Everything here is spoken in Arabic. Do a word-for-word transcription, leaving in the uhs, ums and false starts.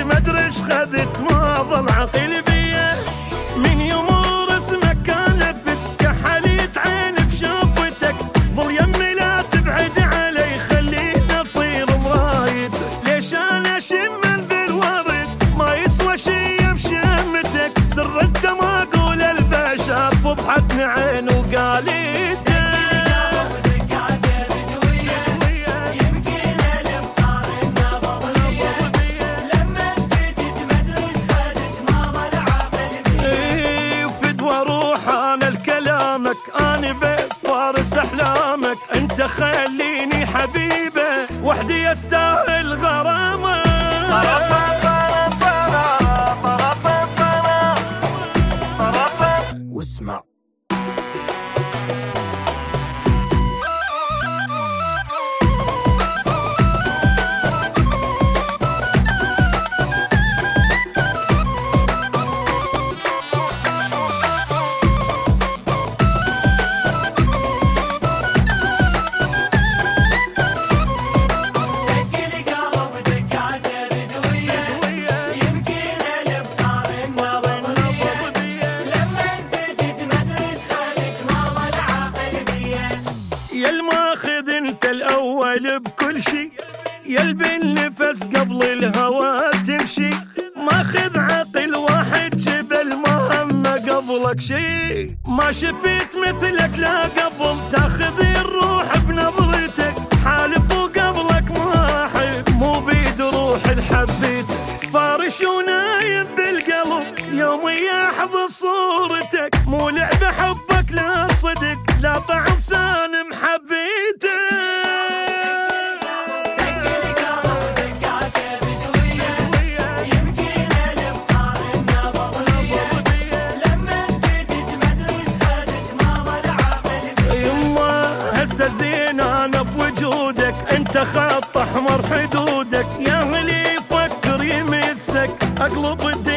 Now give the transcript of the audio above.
ما ادري ايش خذت ما ظل عقل بيا من يوم رسمك كان نفس كحليت عيني بشوفتك ظل يمي لا تبعد علي خليني اصير مرايتك ليش انا اشم من ذي الورد ما يسوى شي بشمتك سر انت ما اقول البشر فضحتني عين وقاليت أنا بس فارس أحلامك أنت خليني حبيبه وحدي يستاهل غرامة واسمع يا الماخذ انت الاول بكل شي يلبي النفس قبل الهوى تمشي ماخذ عقل واحد جبل مهمة قبلك شي ما شفيت مثلك لا قبل تاخذ الروح بنظرتك حالف وقبلك ما احب مو بيد روح الحبيتك فارش ونايم بالقلب يومي يحظى صورتك مو لعبة حبك لا صدق لا طعم ثاني محبيتك زين انا بوجودك انت خط احمر حدودك يا هلي يفكر يمسك اقلب الدنيا